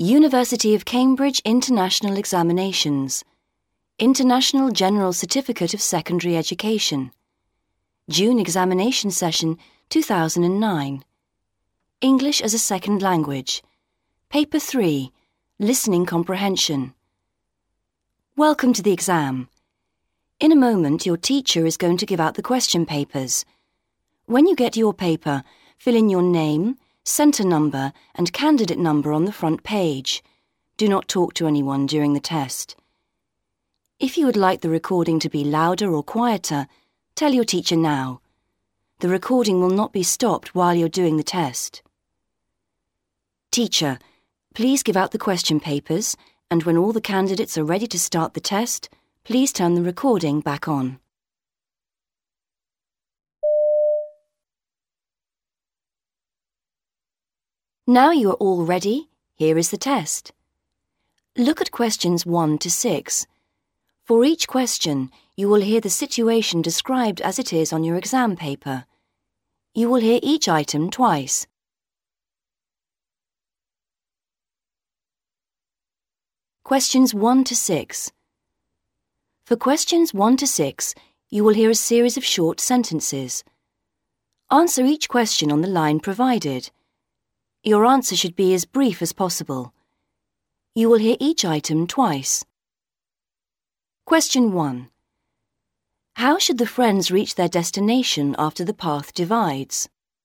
University of Cambridge International Examinations. International General Certificate of Secondary Education. June Examination Session 2009. English as a Second Language. Paper 3, Listening Comprehension. Welcome to the exam. In a moment, your teacher is going to give out the question papers. When you get your paper, fill in your name, centre number and candidate number on the front page. Do not talk to anyone during the test. If you would like the recording to be louder or quieter, tell your teacher now. The recording will not be stopped while you're doing the test. Teacher, please give out the question papers, and when all the candidates are ready to start the test, please turn the recording back on. Now you are all ready, here is the test. Look at questions 1 to 6. For each question, you will hear the situation described as it is on your exam paper. You will hear each item twice. Questions 1 to 6. For questions 1 to 6, you will hear a series of short sentences. Answer each question on the line provided. Your answer should be as brief as possible. You will hear each item twice. Question 1. How should the friends reach their destination after the path divides?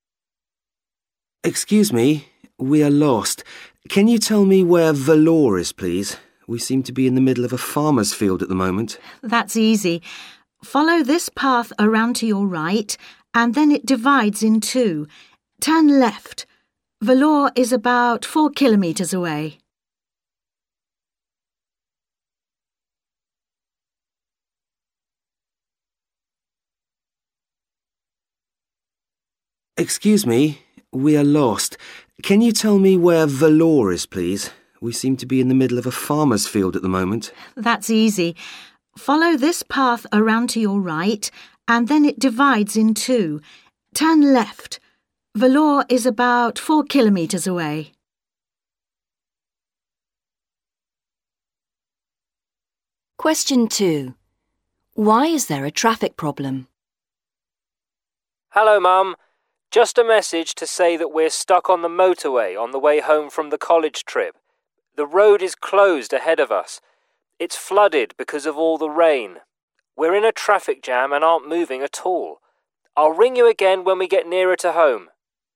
Excuse me, we are lost. Can you tell me where Vellore is, please? We seem to be in the middle of a farmer's field at the moment. That's easy. Follow this path around to your right, and then it divides in two. Turn left. Vellore is about 4 kilometres away. Excuse me, we are lost. Can you tell me where Vellore is, please? We seem to be in the middle of a farmer's field at the moment. That's easy. Follow this path around to your right, and then it divides in two. Turn left. Vellore is about 4 kilometres away. Question 2. Why is there a traffic problem? Hello, Mum. Just a message to say that we're stuck on the motorway on the way home from the college trip. The road is closed ahead of us. It's flooded because of all the rain. We're in a traffic jam and aren't moving at all. I'll ring you again when we get nearer to home.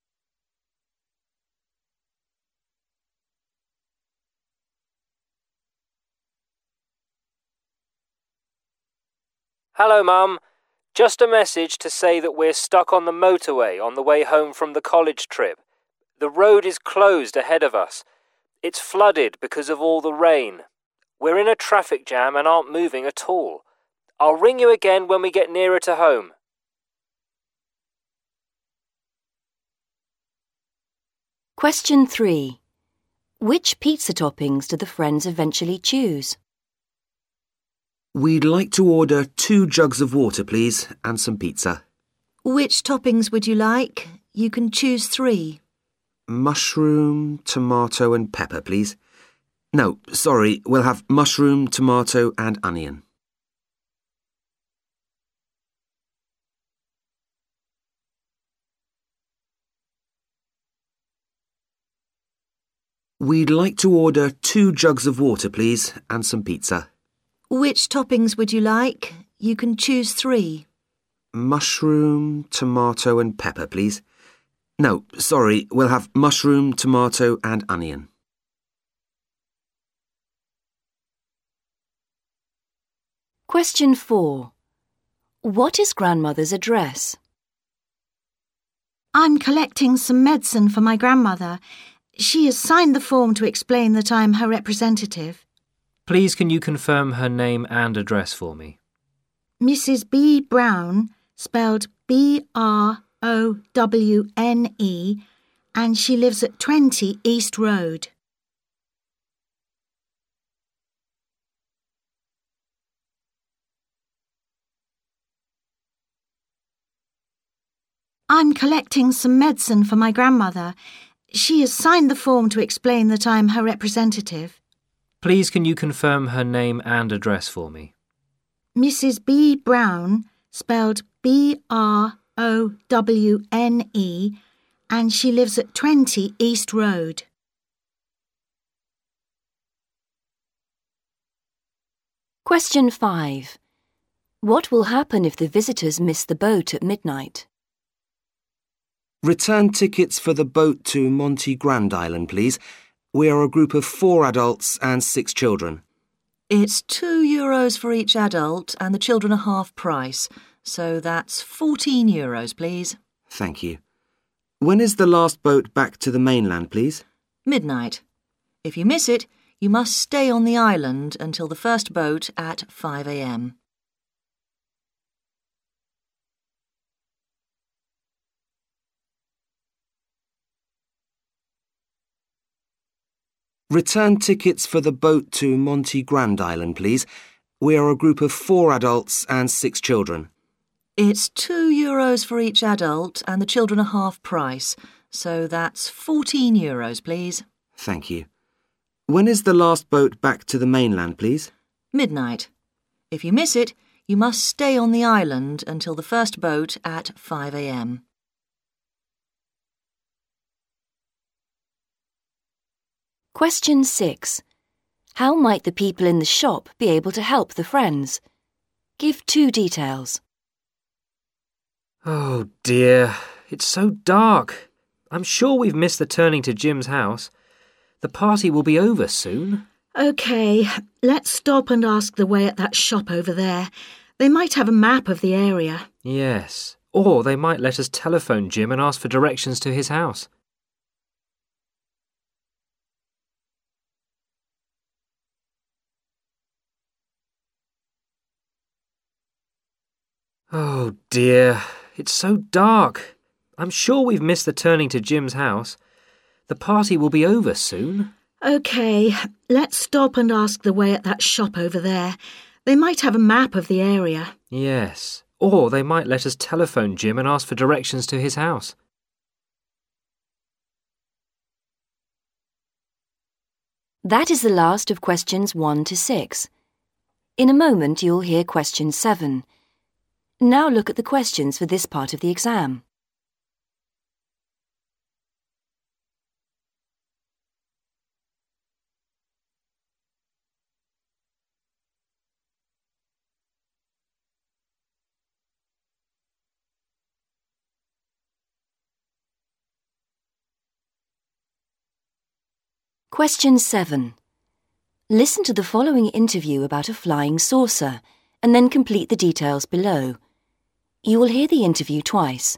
Hello, Mum. Just a message to say that we're stuck on the motorway on the way home from the college trip. The road is closed ahead of us. It's flooded because of all the rain. We're in a traffic jam and aren't moving at all. I'll ring you again when we get nearer to home. Question 3. Which pizza toppings do the friends eventually choose? We'd like to order 2 jugs of water, please, and some pizza. Which toppings would you like? You can choose 3. Mushroom, tomato and pepper, please. No, sorry, we'll have mushroom, tomato and onion. We'd like to order 2 jugs of water, please, and some pizza. Which toppings would you like? You can choose 3. Mushroom, tomato and pepper, please. No, sorry, we'll have mushroom, tomato and onion. Question 4. What is grandmother's address? I'm collecting some medicine for my grandmother. She has signed the form to explain that I'm her representative. Please can you confirm her name and address for me? Mrs. B. Brown, spelled Browne, and she lives at 20 East Road. I'm collecting some medicine for my grandmother. She has signed the form to explain that I'm her representative. Please can you confirm her name and address for me? Mrs. B. Brown, spelled Browne, and she lives at 20 East Road. Question 5. What will happen if the visitors miss the boat at midnight? Return tickets for the boat to Monte Grand Island, please. We are a group of 4 adults and 6 children. It's €2 for each adult and the children are half price, so that's €14, please. Thank you. When is the last boat back to the mainland, please? Midnight. If you miss it, you must stay on the island until the first boat at 5 a.m. Return tickets for the boat to Monte Grand Island, please. We are a group of 4 adults and 6 children. It's €2 for each adult and the children are half price, so that's €14, please. Thank you. When is the last boat back to the mainland, please? Midnight. If you miss it, you must stay on the island until the first boat at 5 a.m. Question 6. How might the people in the shop be able to help the friends? Give 2 details. Oh dear, it's so dark. I'm sure we've missed the turning to Jim's house. The party will be over soon. OK, let's stop and ask the way at that shop over there. They might have a map of the area. Yes, or they might let us telephone Jim and ask for directions to his house. Oh dear, it's so dark. I'm sure we've missed the turning to Jim's house. The party will be over soon. OK, let's stop and ask the way at that shop over there. They might have a map of the area. Yes, or they might let us telephone Jim and ask for directions to his house. That is the last of questions 1 to 6. In a moment you'll hear question 7. Now look at the questions for this part of the exam. Question 7. Listen to the following interview about a flying saucer and then complete the details below. You will hear the interview twice.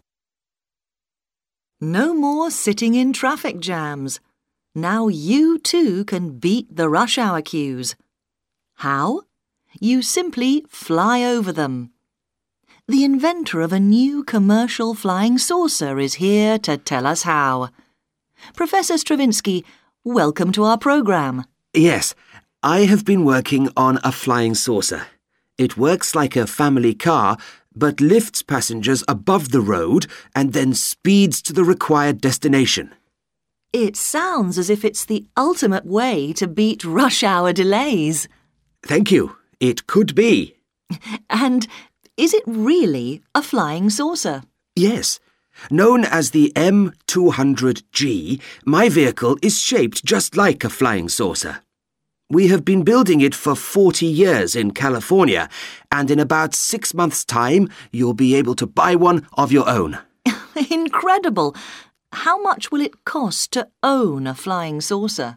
No more sitting in traffic jams. Now you too can beat the rush hour queues. How? You simply fly over them. The inventor of a new commercial flying saucer is here to tell us how. Professor Stravinsky, welcome to our programme. Yes, I have been working on a flying saucer. It works like a family car, but lifts passengers above the road and then speeds to the required destination. It sounds as if it's the ultimate way to beat rush hour delays. Thank you. It could be. And is it really a flying saucer? Yes. Known as the M200G, my vehicle is shaped just like a flying saucer. We have been building it for 40 years in California, and in about 6 months' time, you'll be able to buy one of your own. Incredible! How much will it cost to own a flying saucer?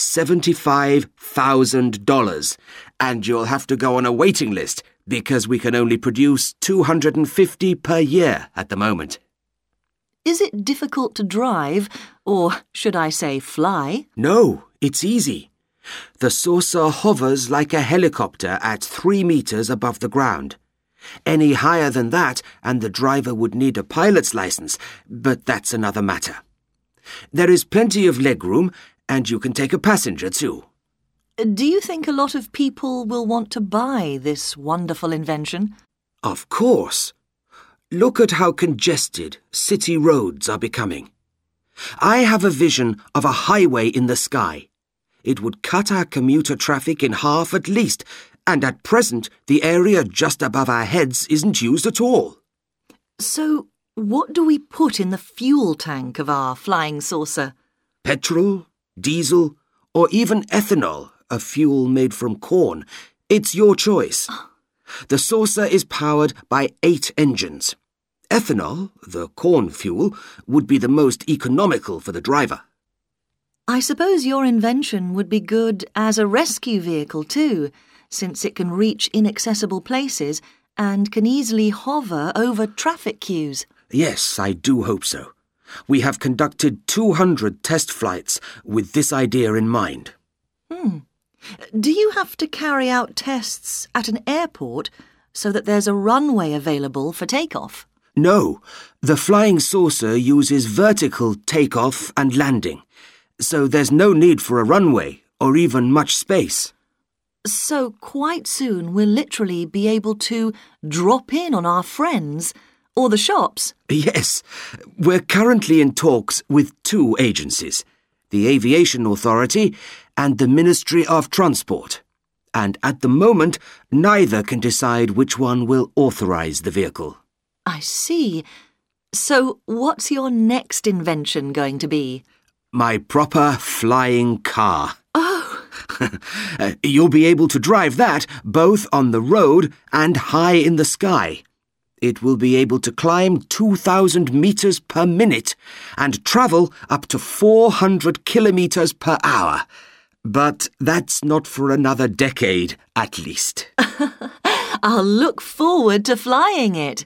$75,000, and you'll have to go on a waiting list because we can only produce 250 per year at the moment. Is it difficult to drive, or should I say fly? No, it's easy. The saucer hovers like a helicopter at 3 meters above the ground. Any higher than that and the driver would need a pilot's license, but that's another matter. There is plenty of legroom and you can take a passenger too. Do you think a lot of people will want to buy this wonderful invention? Of course. Look at how congested city roads are becoming. I have a vision of a highway in the sky. It would cut our commuter traffic in half at least, and at present the area just above our heads isn't used at all. So, what do we put in the fuel tank of our flying saucer? Petrol, diesel, or even ethanol, a fuel made from corn. It's your choice. The saucer is powered by 8 engines. Ethanol, the corn fuel, would be the most economical for the driver. I suppose your invention would be good as a rescue vehicle too, since it can reach inaccessible places and can easily hover over traffic queues. Yes, I do hope so. We have conducted 200 test flights with this idea in mind. Do you have to carry out tests at an airport so that there's a runway available for takeoff? No, the flying saucer uses vertical takeoff and landing, so there's no need for a runway or even much space. So quite soon we'll literally be able to drop in on our friends or the shops. Yes, we're currently in talks with 2 agencies, the Aviation Authority and the Ministry of Transport. And at the moment, neither can decide which one will authorize the vehicle. I see. So what's your next invention going to be? My proper flying car. Oh! You'll be able to drive that both on the road and high in the sky. It will be able to climb 2,000 meters per minute and travel up to 400 kilometers per hour. But that's not for another decade, at least. I'll look forward to flying it.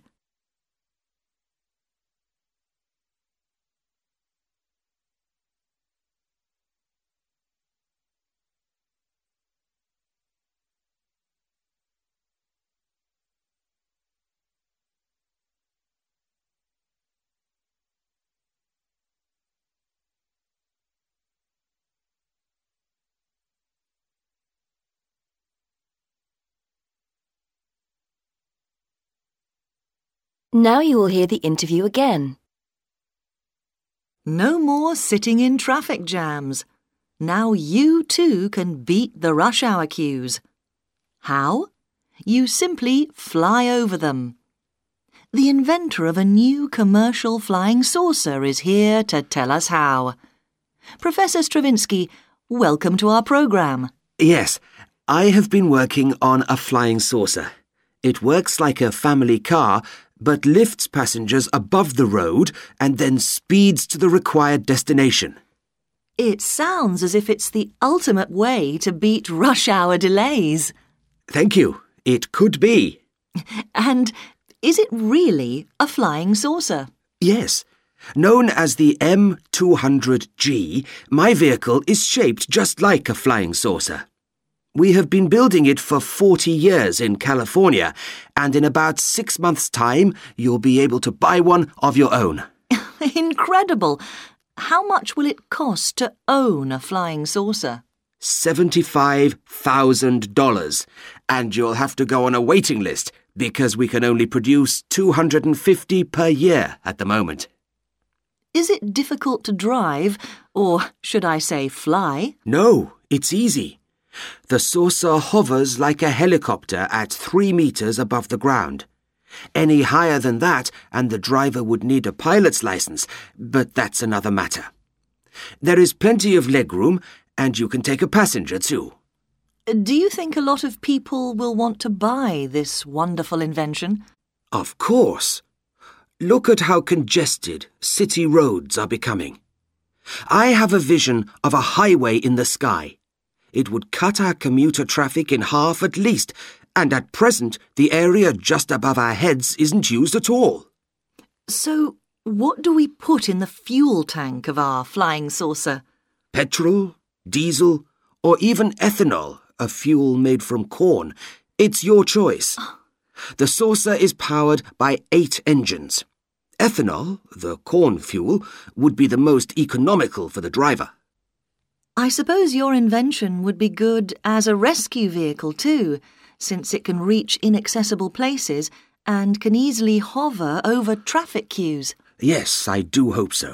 Now you will hear the interview again. No more sitting in traffic jams. Now you too can beat the rush hour queues. How? You simply fly over them. The inventor of a new commercial flying saucer is here to tell us how. Professor Stravinsky, welcome to our program. Yes, I have been working on a flying saucer. It works like a family car, but lifts passengers above the road and then speeds to the required destination. It sounds as if it's the ultimate way to beat rush hour delays. Thank you. It could be. And is it really a flying saucer? Yes. Known as the M200G, my vehicle is shaped just like a flying saucer. We have been building it for 40 years in California, and in about 6 months' time, you'll be able to buy one of your own. Incredible! How much will it cost to own a flying saucer? $75,000, and you'll have to go on a waiting list because we can only produce 250 per year at the moment. Is it difficult to drive, or should I say fly? No, it's easy. The saucer hovers like a helicopter at 3 meters above the ground. Any higher than that, and the driver would need a pilot's license, but that's another matter. There is plenty of legroom, and you can take a passenger too. Do you think a lot of people will want to buy this wonderful invention? Of course. Look at how congested city roads are becoming. I have a vision of a highway in the sky. It would cut our commuter traffic in half at least, and at present the area just above our heads isn't used at all. So, what do we put in the fuel tank of our flying saucer? Petrol, diesel, or even ethanol, a fuel made from corn. It's your choice. The saucer is powered by 8 engines. Ethanol, the corn fuel, would be the most economical for the driver. I suppose your invention would be good as a rescue vehicle too, since it can reach inaccessible places and can easily hover over traffic queues. Yes, I do hope so.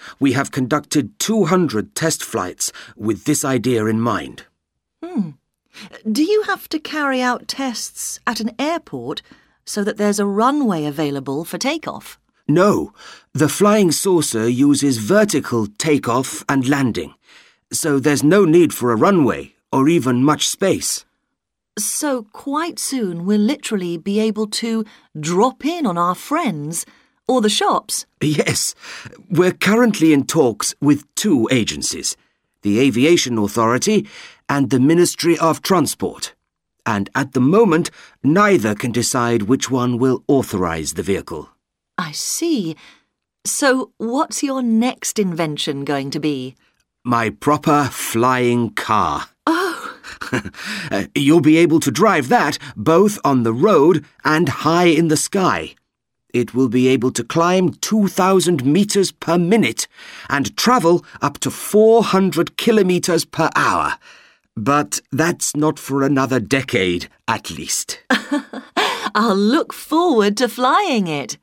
We have conducted 200 test flights with this idea in mind. Do you have to carry out tests at an airport so that there's a runway available for takeoff? No, the flying saucer uses vertical takeoff and landing, so there's no need for a runway or even much space. So quite soon we'll literally be able to drop in on our friends or the shops. Yes, we're currently in talks with 2 agencies, the Aviation Authority and the Ministry of Transport. And at the moment, neither can decide which one will authorize the vehicle. I see. So what's your next invention going to be? My proper flying car. Oh! You'll be able to drive that both on the road and high in the sky. It will be able to climb 2,000 meters per minute and travel up to 400 kilometers per hour. But that's not for another decade, at least. I'll look forward to flying it.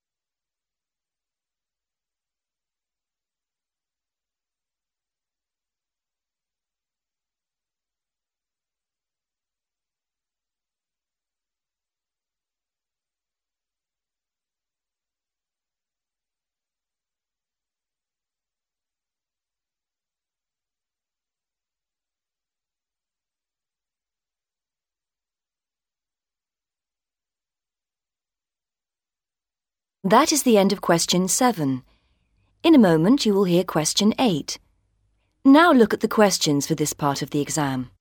That is the end of question 7. In a moment you will hear question 8. Now look at the questions for this part of the exam.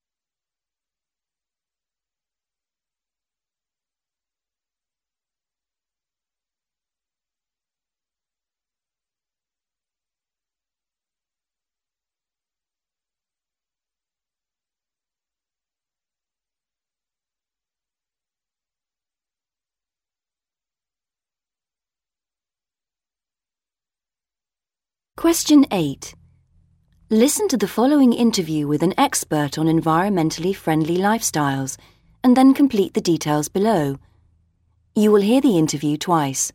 Question 8. Listen to the following interview with an expert on environmentally friendly lifestyles and then complete the details below. You will hear the interview twice.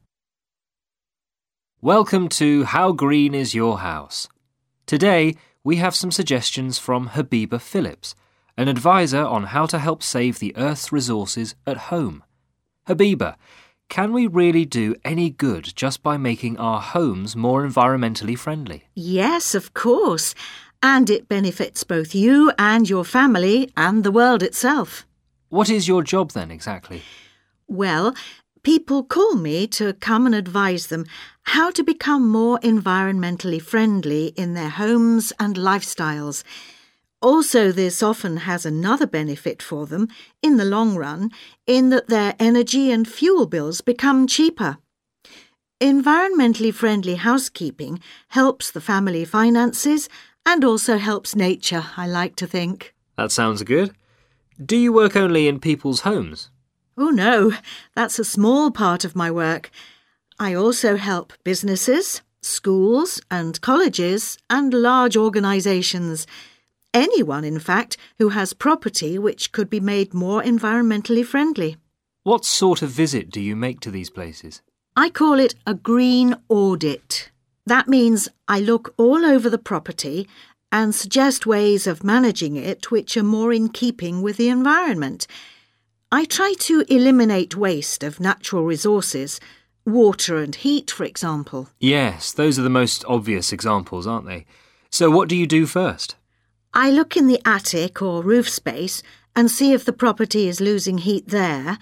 Welcome to How Green is Your House? Today, we have some suggestions from Habiba Phillips, an advisor on how to help save the Earth's resources at home. Habiba, can we really do any good just by making our homes more environmentally friendly? Yes, of course. And it benefits both you and your family and the world itself. What is your job then exactly? Well, people call me to come and advise them how to become more environmentally friendly in their homes and lifestyles. Also, this often has another benefit for them in the long run, in that their energy and fuel bills become cheaper. Environmentally friendly housekeeping helps the family finances and also helps nature, I like to think. That sounds good. Do you work only in people's homes? Oh no, that's a small part of my work. I also help businesses, schools and colleges and large organisations. Anyone, in fact, who has property which could be made more environmentally friendly. What sort of visit do you make to these places? I call it a green audit. That means I look all over the property and suggest ways of managing it which are more in keeping with the environment. I try to eliminate waste of natural resources, water and heat, for example. Yes, those are the most obvious examples, aren't they? So what do you do first? I look in the attic or roof space and see if the property is losing heat there.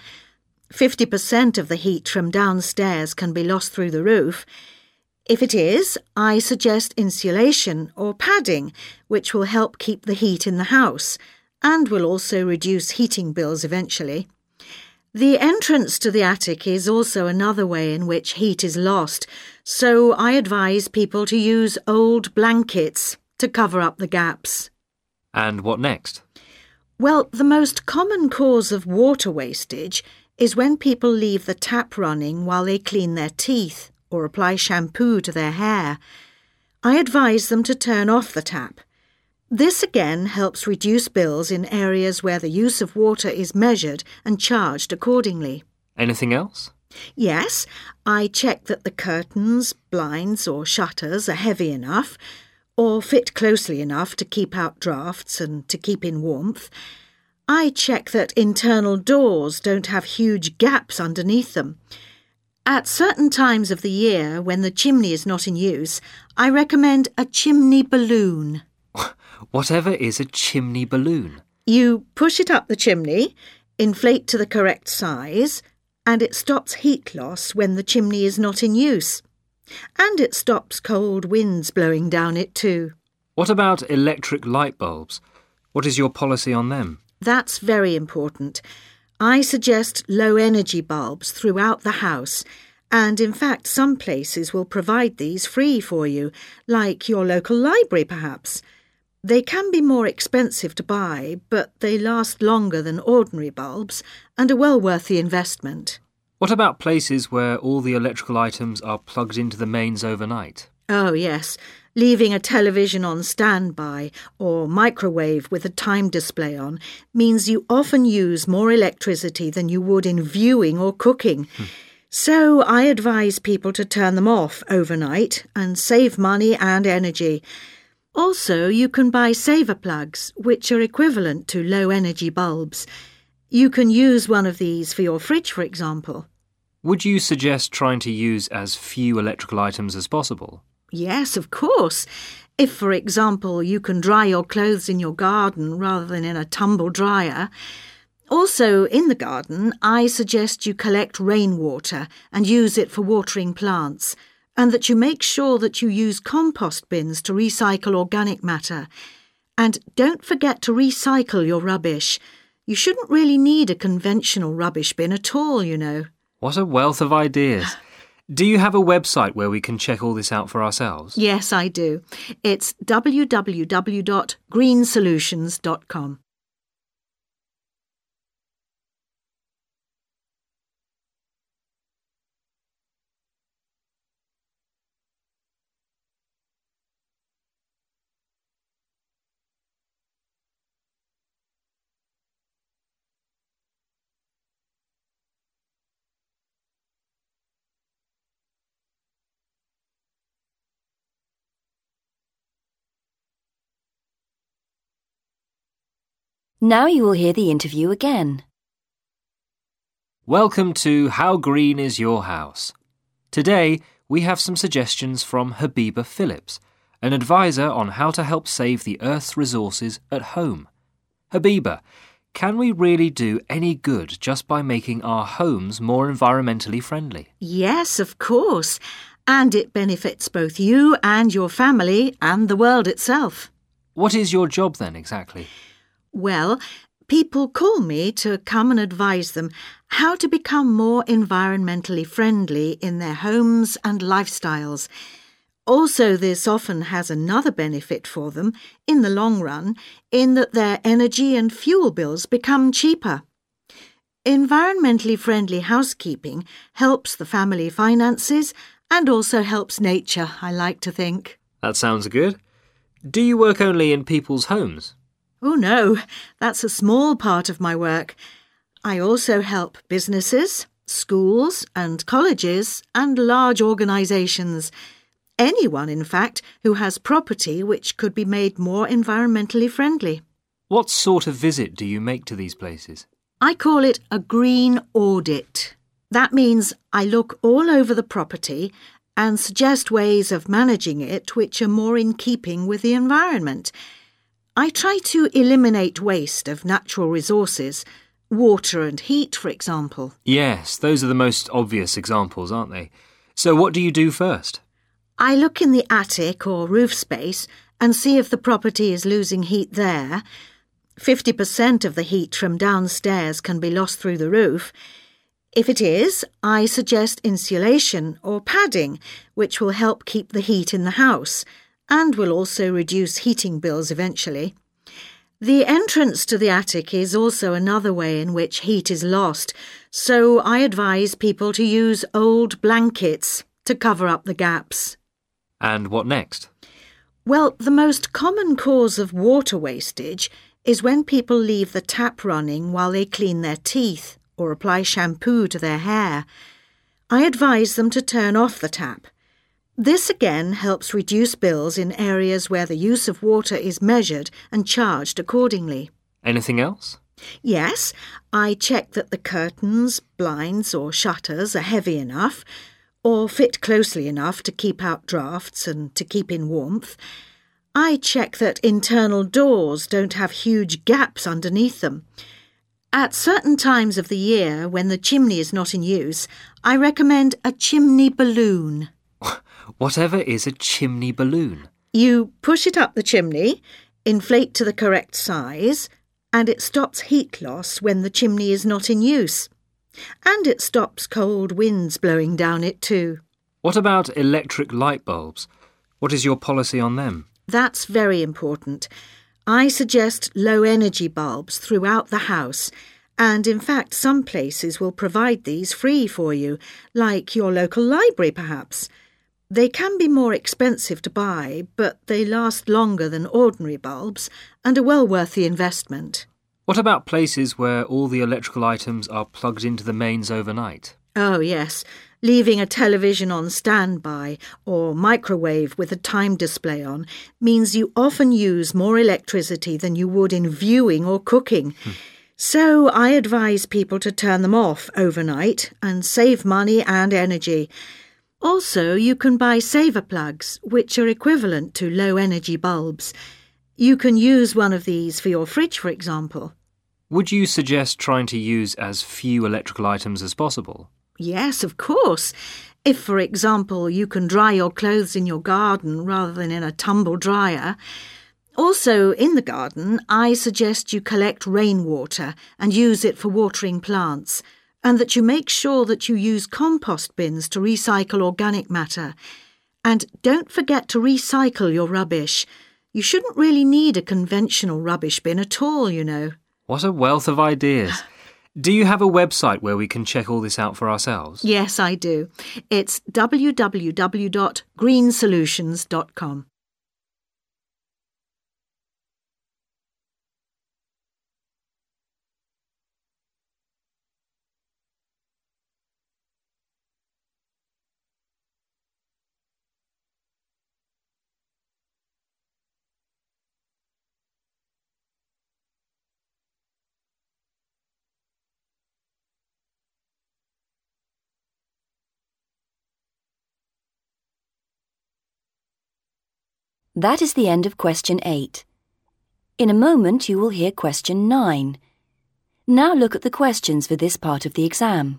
50% of the heat from downstairs can be lost through the roof. If it is, I suggest insulation or padding, which will help keep the heat in the house and will also reduce heating bills eventually. The entrance to the attic is also another way in which heat is lost, so I advise people to use old blankets to cover up the gaps. And what next? Well, the most common cause of water wastage is when people leave the tap running while they clean their teeth or apply shampoo to their hair. I advise them to turn off the tap. This again helps reduce bills in areas where the use of water is measured and charged accordingly. Anything else? Yes, I check that the curtains, blinds or shutters are heavy enough or fit closely enough to keep out drafts and to keep in warmth. I check that internal doors don't have huge gaps underneath them. At certain times of the year, when the chimney is not in use, I recommend a chimney balloon. Whatever is a chimney balloon? You push it up the chimney, inflate to the correct size, and it stops heat loss when the chimney is not in use. And it stops cold winds blowing down it too. What about electric light bulbs? What is your policy on them? That's very important. I suggest low-energy bulbs throughout the house, and in fact some places will provide these free for you, like your local library perhaps. They can be more expensive to buy, but they last longer than ordinary bulbs and are well worth the investment. What about places where all the electrical items are plugged into the mains overnight? Oh, yes. Leaving a television on standby or microwave with a time display on means you often use more electricity than you would in viewing or cooking. So I advise people to turn them off overnight and save money and energy. Also, you can buy saver plugs, which are equivalent to low-energy bulbs. You can use one of these for your fridge, for example. Would you suggest trying to use as few electrical items as possible? Yes, of course. If, for example, you can dry your clothes in your garden rather than in a tumble dryer. Also, in the garden, I suggest you collect rainwater and use it for watering plants, and that you make sure that you use compost bins to recycle organic matter. And don't forget to recycle your rubbish. You shouldn't really need a conventional rubbish bin at all, you know. What a wealth of ideas. Do you have a website where we can check all this out for ourselves? Yes, I do. It's www.greensolutions.com. Now you will hear the interview again. Welcome to How Green Is Your House? Today, we have some suggestions from Habiba Phillips, an advisor on how to help save the Earth's resources at home. Habiba, can we really do any good just by making our homes more environmentally friendly? Yes, of course. And it benefits both you and your family and the world itself. What is your job then exactly? Well, people call me to come and advise them how to become more environmentally friendly in their homes and lifestyles. Also, this often has another benefit for them in the long run, in that their energy and fuel bills become cheaper. Environmentally friendly housekeeping helps the family finances and also helps nature, I like to think. That sounds good. Do you work only in people's homes? Oh no, that's a small part of my work. I also help businesses, schools and colleges and large organisations. Anyone, in fact, who has property which could be made more environmentally friendly. What sort of visit do you make to these places? I call it a green audit. That means I look all over the property and suggest ways of managing it which are more in keeping with the environment. I try to eliminate waste of natural resources, water and heat, for example. Yes, those are the most obvious examples, aren't they? So what do you do first? I look in the attic or roof space and see if the property is losing heat there. 50% of the heat from downstairs can be lost through the roof. If it is, I suggest insulation or padding, which will help keep the heat in the house and will also reduce heating bills eventually. The entrance to the attic is also another way in which heat is lost, so I advise people to use old blankets to cover up the gaps. And what next? Well, the most common cause of water wastage is when people leave the tap running while they clean their teeth or apply shampoo to their hair. I advise them to turn off the tap. This again helps reduce bills in areas where the use of water is measured and charged accordingly. Anything else? Yes, I check that the curtains, blinds or shutters are heavy enough or fit closely enough to keep out drafts and to keep in warmth. I check that internal doors don't have huge gaps underneath them. At certain times of the year, when the chimney is not in use, I recommend a chimney balloon. Whatever is a chimney balloon? You push it up the chimney, inflate to the correct size, and it stops heat loss when the chimney is not in use. And it stops cold winds blowing down it too. What about electric light bulbs? What is your policy on them? That's very important. I suggest low-energy bulbs throughout the house, and in fact some places will provide these free for you, like your local library perhaps. They can be more expensive to buy, but they last longer than ordinary bulbs and are well worth the investment. What about places where all the electrical items are plugged into the mains overnight? Oh, yes. Leaving a television on standby or microwave with a time display on means you often use more electricity than you would in viewing or cooking. So I advise people to turn them off overnight and save money and energy. Also, you can buy saver plugs, which are equivalent to low-energy bulbs. You can use one of these for your fridge, for example. Would you suggest trying to use as few electrical items as possible? Yes, of course. If, for example, you can dry your clothes in your garden rather than in a tumble dryer. Also, in the garden, I suggest you collect rainwater and use it for watering plants, and that you make sure that you use compost bins to recycle organic matter. And don't forget to recycle your rubbish. You shouldn't really need a conventional rubbish bin at all, you know. What a wealth of ideas. Do you have a website where we can check all this out for ourselves? Yes, I do. It's www.greensolutions.com. That is the end of question 8. In a moment you will hear question 9. Now look at the questions for this part of the exam.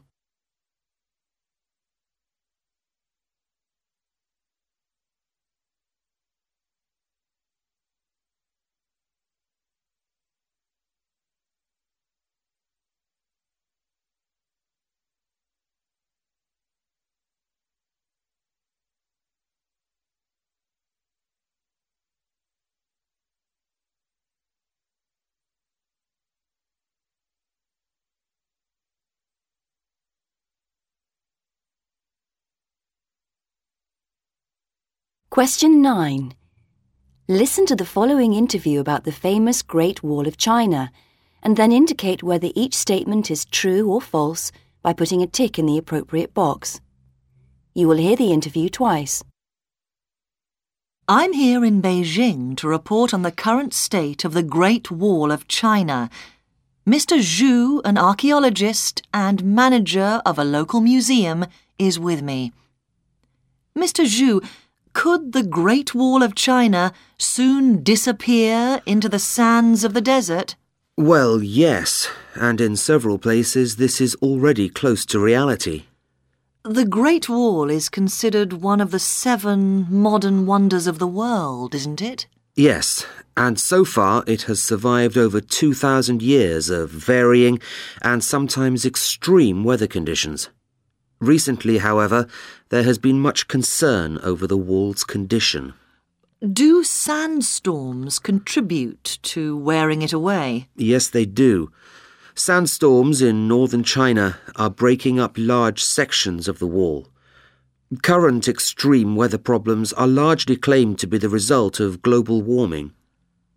Question 9. Listen to the following interview about the famous Great Wall of China and then indicate whether each statement is true or false by putting a tick in the appropriate box. You will hear the interview twice. I'm here in Beijing to report on the current state of the Great Wall of China. Mr. Zhu, an archaeologist and manager of a local museum, is with me. Mr. Zhu, could the Great Wall of China soon disappear into the sands of the desert? Well, yes, and in several places this is already close to reality. The Great Wall is considered one of the 7 modern wonders of the world, isn't it? Yes, and so far it has survived over 2,000 years of varying and sometimes extreme weather conditions. Recently, however, there has been much concern over the wall's condition. Do sandstorms contribute to wearing it away? Yes, they do. Sandstorms in northern China are breaking up large sections of the wall. Current extreme weather problems are largely claimed to be the result of global warming.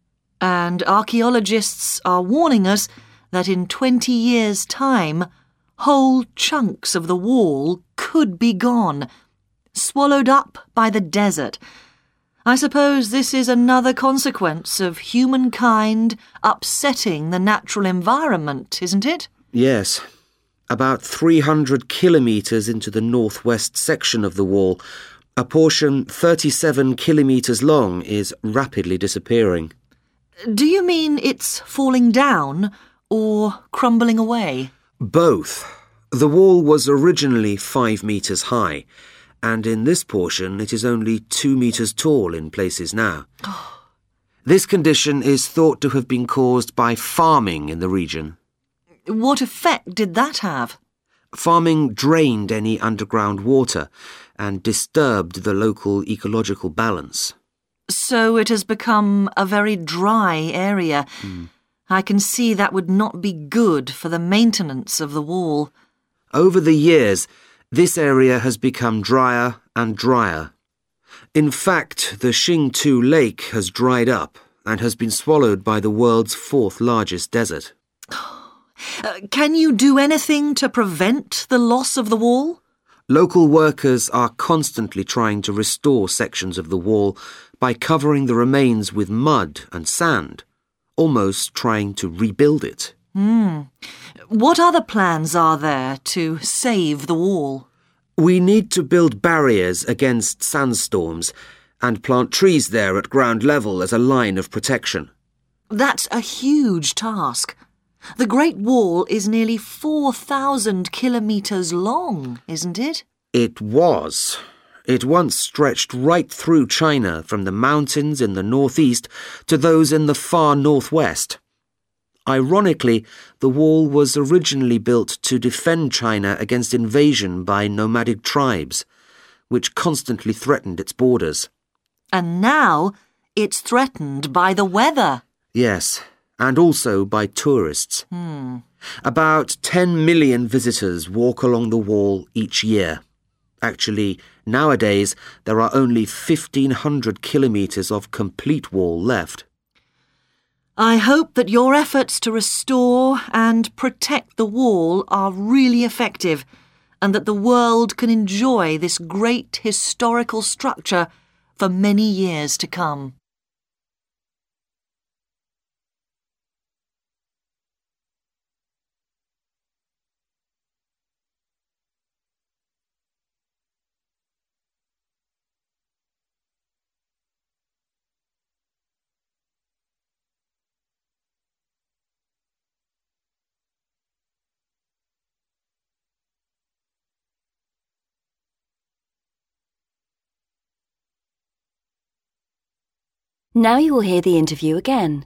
And archaeologists are warning us that in 20 years' time, whole chunks of the wall could be gone, swallowed up by the desert. I suppose this is another consequence of humankind upsetting the natural environment, isn't it? Yes. About 300 kilometres into the northwest section of the wall, a portion 37 kilometres long is rapidly disappearing. Do you mean it's falling down or crumbling away? Both. The wall was originally 5 metres high, and in this portion it is only 2 metres tall in places now. This condition is thought to have been caused by farming in the region. What effect did that have? Farming drained any underground water and disturbed the local ecological balance. So it has become a very dry area. I can see that would not be good for the maintenance of the wall. Over the years, this area has become drier and drier. In fact, the Xingtu Lake has dried up and has been swallowed by the world's 4th largest desert. Can you do anything to prevent the loss of the wall? Local workers are constantly trying to restore sections of the wall by covering the remains with mud and sand, almost trying to rebuild it. What other plans are there to save the wall? We need to build barriers against sandstorms and plant trees there at ground level as a line of protection. That's a huge task. The Great Wall is nearly 4,000 kilometres long, isn't it? It was. It once stretched right through China from the mountains in the northeast to those in the far northwest. Ironically, the wall was originally built to defend China against invasion by nomadic tribes, which constantly threatened its borders. And now it's threatened by the weather. Yes, and also by tourists. About 10 million visitors walk along the wall each year. Actually, nowadays, there are only 1,500 kilometres of complete wall left. I hope that your efforts to restore and protect the wall are really effective and that the world can enjoy this great historical structure for many years to come. Now you will hear the interview again.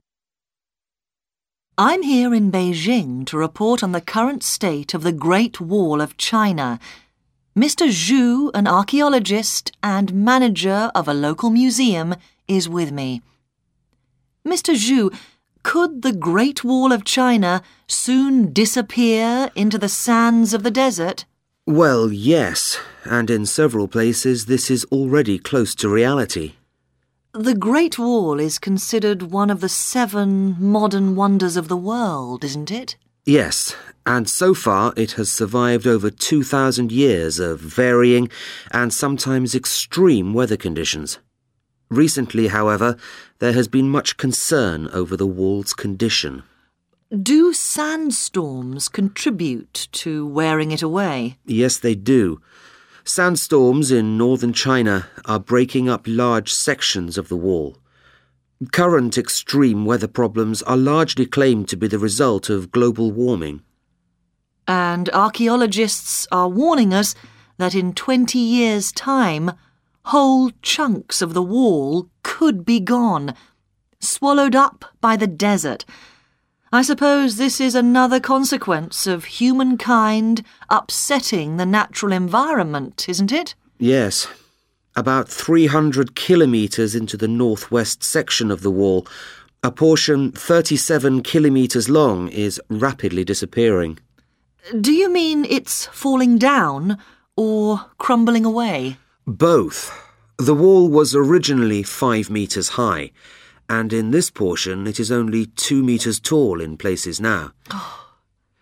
I'm here in Beijing to report on the current state of the Great Wall of China. Mr. Zhu, an archaeologist and manager of a local museum, is with me. Mr. Zhu, could the Great Wall of China soon disappear into the sands of the desert? Well, yes, and in several places this is already close to reality. The Great Wall is considered one of the 7 modern wonders of the world, isn't it? Yes, and so far it has survived over 2,000 years of varying and sometimes extreme weather conditions. Recently, however, there has been much concern over the wall's condition. Do sandstorms contribute to wearing it away? Yes, they do. Sandstorms in northern China are breaking up large sections of the wall. Current extreme weather problems are largely claimed to be the result of global warming. And archaeologists are warning us that in 20 years' time, whole chunks of the wall could be gone, swallowed up by the desert. I suppose this is another consequence of humankind upsetting the natural environment, isn't it? Yes. About 300 kilometres into the northwest section of the wall, a portion 37 kilometres long is rapidly disappearing. Do you mean it's falling down or crumbling away? Both. The wall was originally 5 metres high, and in this portion it is only 2 metres tall in places now.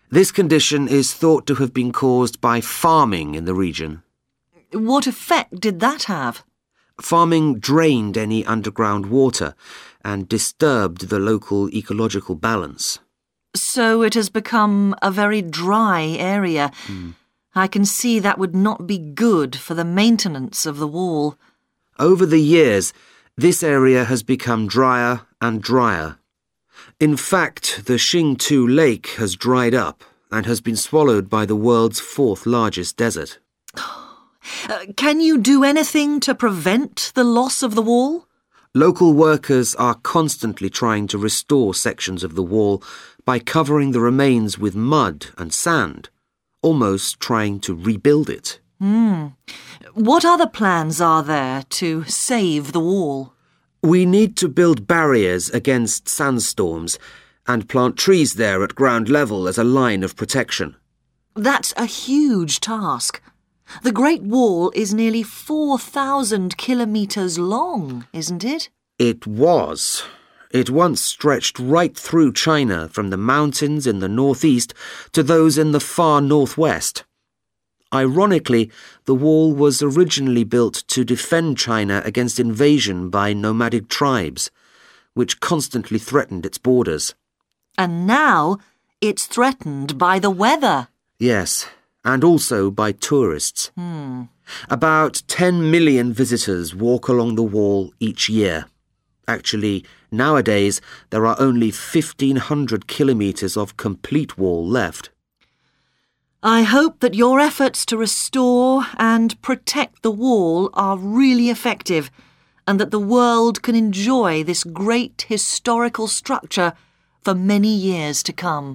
This condition is thought to have been caused by farming in the region. What effect did that have? Farming drained any underground water and disturbed the local ecological balance. So it has become a very dry area. I can see that would not be good for the maintenance of the wall. Over the years, this area has become drier and drier. In fact, the Xingtu Lake has dried up and has been swallowed by the world's fourth largest desert. Can you do anything to prevent the loss of the wall? Local workers are constantly trying to restore sections of the wall by covering the remains with mud and sand, almost trying to rebuild it. What other plans are there to save the wall? We need to build barriers against sandstorms and plant trees there at ground level as a line of protection. That's a huge task. The Great Wall is nearly 4,000 kilometres long, isn't it? It was. It once stretched right through China from the mountains in the northeast to those in the far northwest. Ironically, the wall was originally built to defend China against invasion by nomadic tribes, which constantly threatened its borders. And now it's threatened by the weather. Yes, and also by tourists. About 10 million visitors walk along the wall each year. Actually, nowadays, there are only 1,500 kilometres of complete wall left. I hope that your efforts to restore and protect the wall are really effective and that the world can enjoy this great historical structure for many years to come.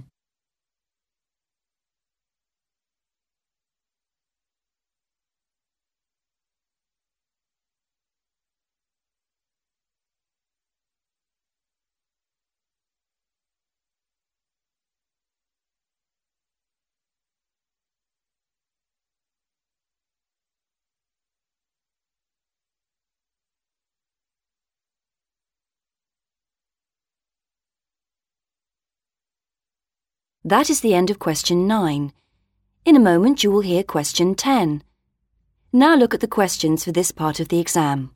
That is the end of question 9. In a moment you will hear question 10. Now look at the questions for this part of the exam.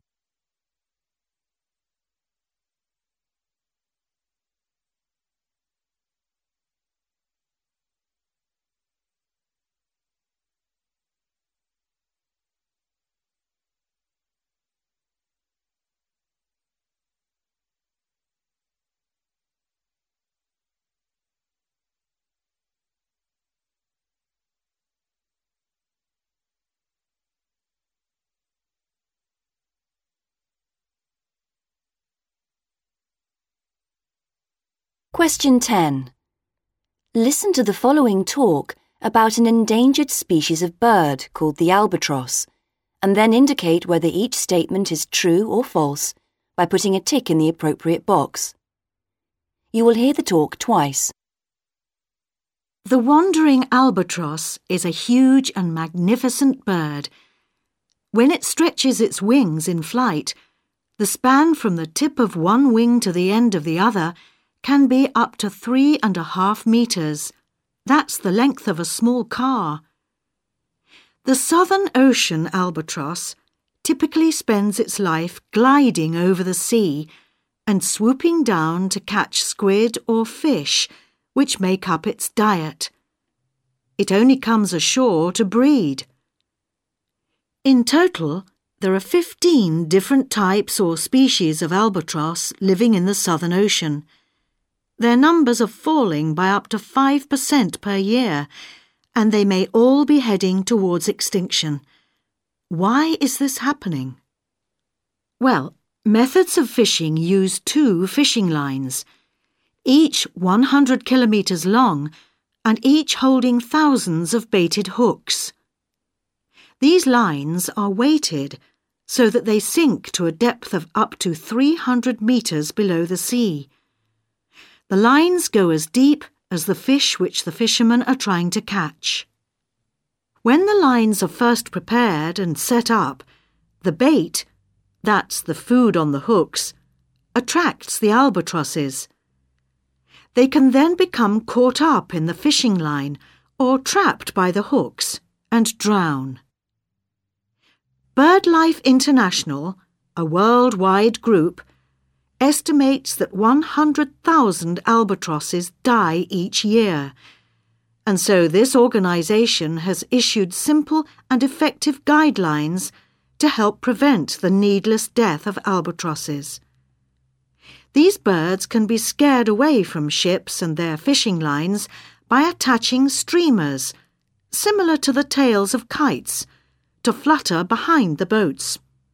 Question 10. Listen to the following talk about an endangered species of bird called the albatross, and then indicate whether each statement is true or false by putting a tick in the appropriate box. You will hear the talk twice. The wandering albatross is a huge and magnificent bird. When it stretches its wings in flight, the span from the tip of one wing to the end of the other can be up to 3.5 meters. That's the length of a small car. The Southern Ocean albatross typically spends its life gliding over the sea and swooping down to catch squid or fish, which make up its diet. It only comes ashore to breed. In total, there are 15 different types or species of albatross living in the Southern Ocean. Their numbers are falling by up to 5% per year, and they may all be heading towards extinction. Why is this happening? Well, methods of fishing use 2 fishing lines, each 100 kilometres long and each holding thousands of baited hooks. These lines are weighted so that they sink to a depth of up to 300 metres below the sea. The lines go as deep as the fish which the fishermen are trying to catch. When the lines are first prepared and set up, the bait, that's the food on the hooks, attracts the albatrosses. They can then become caught up in the fishing line or trapped by the hooks and drown. BirdLife International, a worldwide group, estimates that 100,000 albatrosses die each year, and so this organisation has issued simple and effective guidelines to help prevent the needless death of albatrosses. These birds can be scared away from ships and their fishing lines by attaching streamers, similar to the tails of kites, to flutter behind the boats.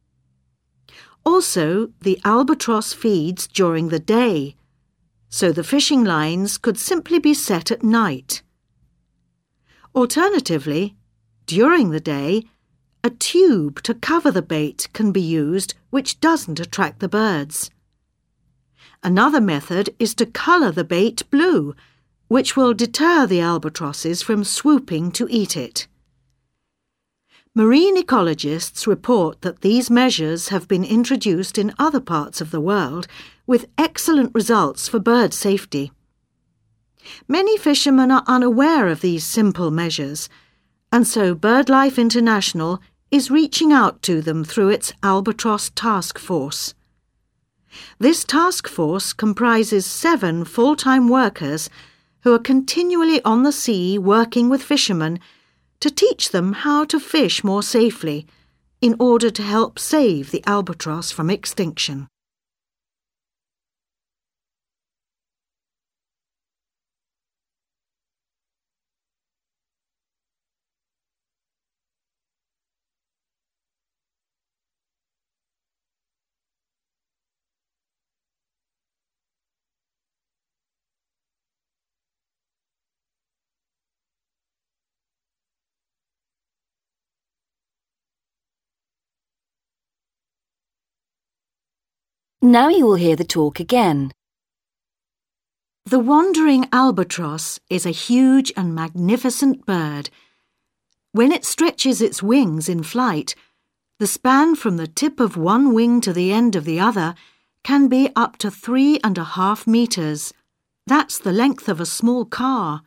Also, the albatross feeds during the day, so the fishing lines could simply be set at night. Alternatively, during the day, a tube to cover the bait can be used which doesn't attract the birds. Another method is to colour the bait blue, which will deter the albatrosses from swooping to eat it. Marine ecologists report that these measures have been introduced in other parts of the world with excellent results for bird safety. Many fishermen are unaware of these simple measures, and so BirdLife International is reaching out to them through its Albatross Task Force. This task force comprises 7 full-time workers who are continually on the sea working with fishermen to teach them how to fish more safely in order to help save the albatross from extinction. Now you will hear the talk again. The wandering albatross is a huge and magnificent bird. When it stretches its wings in flight, the span from the tip of one wing to the end of the other can be up to 3.5 meters. That's the length of a small car.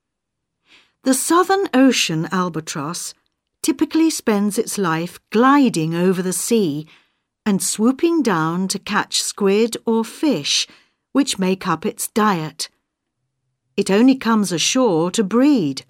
The Southern Ocean albatross typically spends its life gliding over the sea and swooping down to catch squid or fish, which make up its diet. It only comes ashore to breed.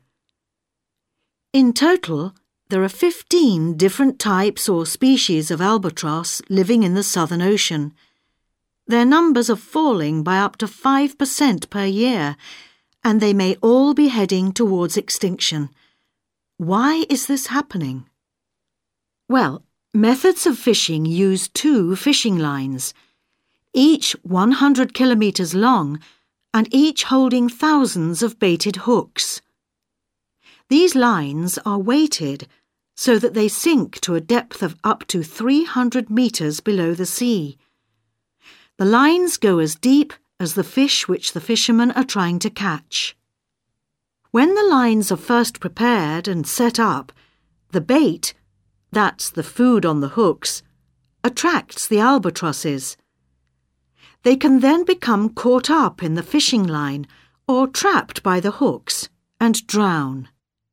In total, there are 15 different types or species of albatross living in the Southern Ocean. Their numbers are falling by up to 5% per year, and they may all be heading towards extinction. Why is this happening? Well, methods of fishing use 2 fishing lines, each 100 kilometres long and each holding thousands of baited hooks. These lines are weighted so that they sink to a depth of up to 300 metres below the sea. The lines go as deep as the fish which the fishermen are trying to catch. When the lines are first prepared and set up, the bait, that's the food on the hooks, attracts the albatrosses. They can then become caught up in the fishing line or trapped by the hooks and drown.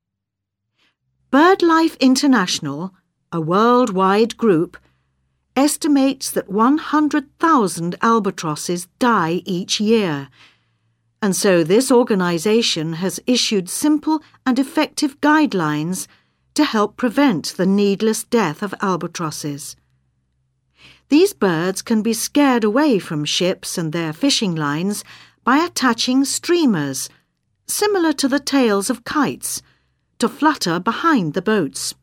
BirdLife International, a worldwide group, estimates that 100,000 albatrosses die each year, and so this organisation has issued simple and effective guidelines to help prevent the needless death of albatrosses. These birds can be scared away from ships and their fishing lines by attaching streamers, similar to the tails of kites, to flutter behind the boats.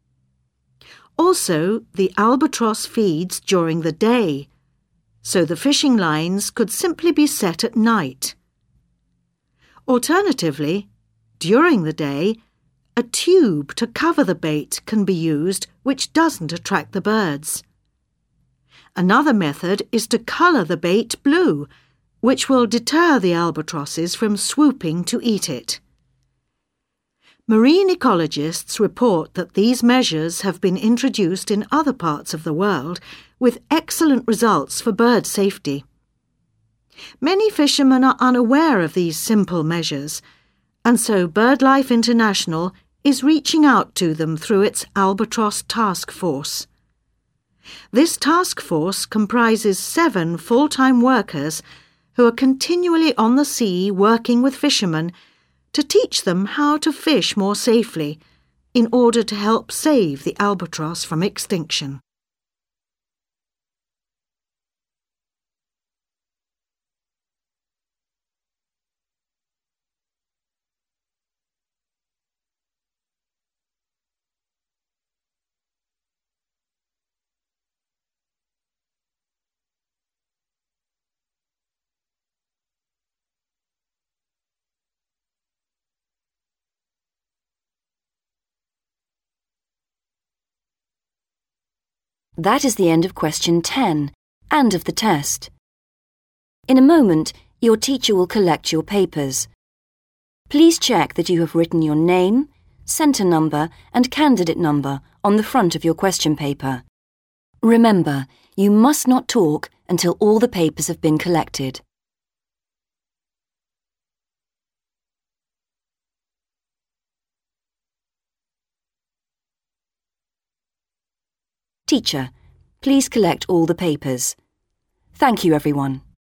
Also, the albatross feeds during the day, so the fishing lines could simply be set at night. Alternatively, during the day, a tube to cover the bait can be used which doesn't attract the birds. Another method is to colour the bait blue, which will deter the albatrosses from swooping to eat it. Marine ecologists report that these measures have been introduced in other parts of the world with excellent results for bird safety. Many fishermen are unaware of these simple measures, and so BirdLife International is reaching out to them through its Albatross Task Force. This task force comprises 7 full-time workers who are continually on the sea working with fishermen to teach them how to fish more safely in order to help save the albatross from extinction. That is the end of question 10 and of the test. In a moment, your teacher will collect your papers. Please check that you have written your name, centre number and candidate number on the front of your question paper. Remember, you must not talk until all the papers have been collected. Teacher, please collect all the papers. Thank you, everyone.